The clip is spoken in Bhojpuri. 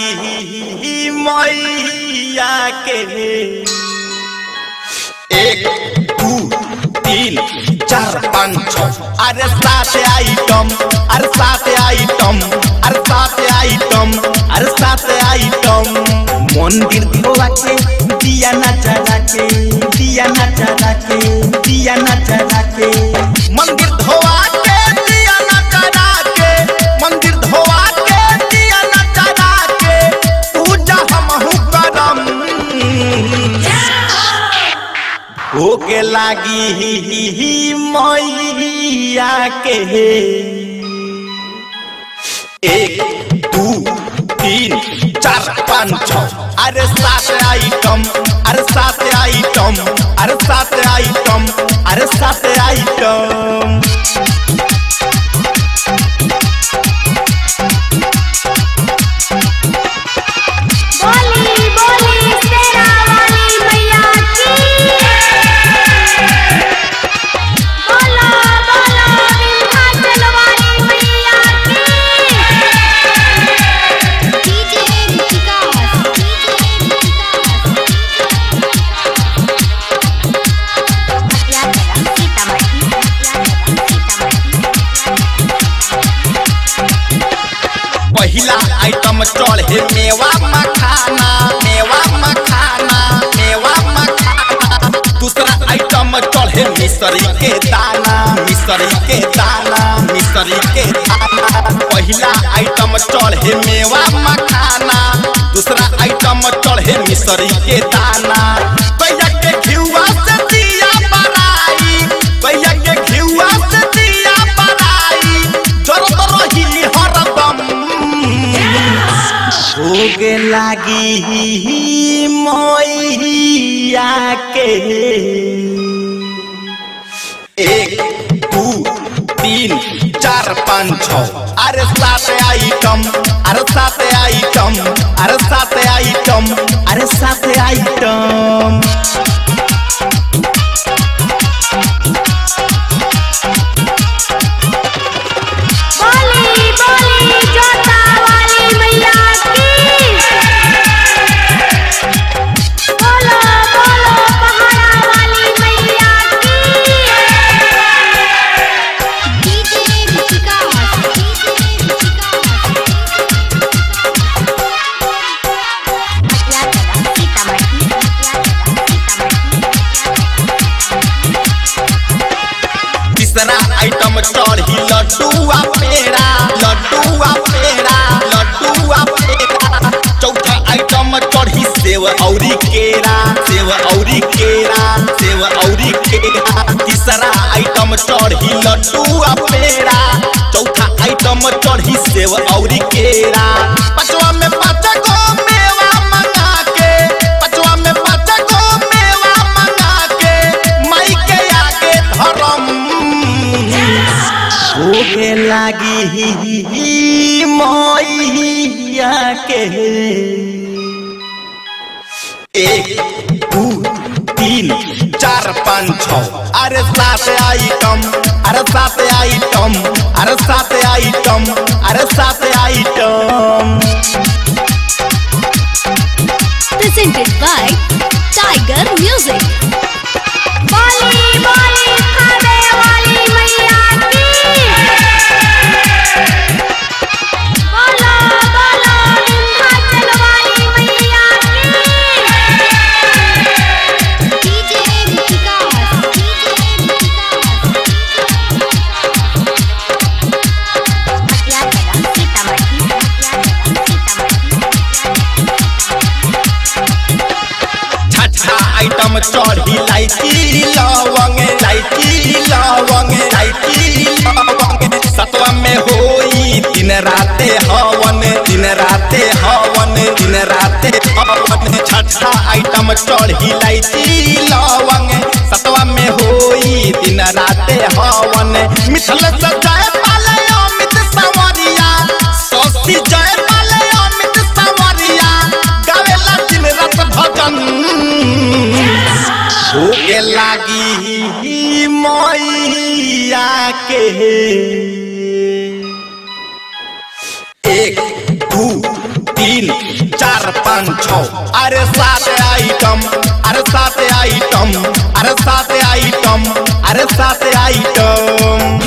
लागी मैया के 1 2 3 4 5 6 अरे 7 आइटम अरे 7 आइटम अरे 7 आइटम अरे 7 आइटम मंदिर धोवा के दिया ना जला के दिया ना जला के दिया ना जला के मंदिर धोवा के दिया ना जला के मंदिर धोवा के दिया ना जला के पूजा हमहु करम होके लागी मैया के 1 2 3 4 5 6 अरे 7 आइटम अरे 7 आइटम अरे 7 आइटम अरे 7 आइटम बोली बोली शेरा वाली मैया की बोलो बोलो विंध्याचल वाली मैया की डीजे विकास पहला आइटम चढ़े मेवा मखाना मेवा मखाना मेवा मखाना दूसरा आइटम चढ़े मिसरी के दाना मिसरी के दाना मिसरी के दाना पहला आइटम चढ़े मेवा मखाना दूसरा आइटम चढ़े मिसरी के दाना भैया के घिउआ से दिया बनाई भैया के घिउआ से दिया बनाई जरत रही हरदम होगे लागी मैया के 1 2 3 4 5 6 अरे 7 आइटम अरे 7 आइटम अरे 7 आइटम अरे 7 आइटम बोली बोली जोता वाली मैया की बोलो बोलो पहाड़ा वाली मैया की डीजे विकास तीसरा आइटम चढ़ी लड्डूआ पेड़ा लड्डूआ पेड़ा लड्डूआ पेड़ा चौथा आइटम चढ़ी सेव औरी केरा सेव औरी केरा सेव औरी केरा तीसरा आइटम चढ़ी लड्डूआ पेड़ा चौथा आइटम चढ़ी सेव औरी केरा पांचवा में 5 गो मेवा मंगा के पांचवा में 5 गो मेवा मंगा के माई के आगे धरम होगे लागी मैया के 1 2 3 4 5 6 अरे 7 आइटम अरे 7 आइटम अरे 7 आइटम अरे 7 item presented by Tiger Music बोली बोली खाने वाली मैया की बोलो बोलो विंध्याचल वाली मैया की डीजे विकास छठा आइटम चढ़ी लाइची लवंग लाइची लवंग लाइची लवंग सतवा में होई दिन राते हवन दिन राते हवन दिन राते हवन छठा आइटम चढ़ी लाइची लवंग सतवा में होई दिन राते हवन मिथल सजाए पाले अमित संवरिया सौसी जय पाले अमित संवरिया गावेला दिन रात भजन होके लागी मैया के 1 2 3 4 5 6 अरे 7 आइटम अरे 7 आइटम अरे 7 आइटम अरे 7 आइटम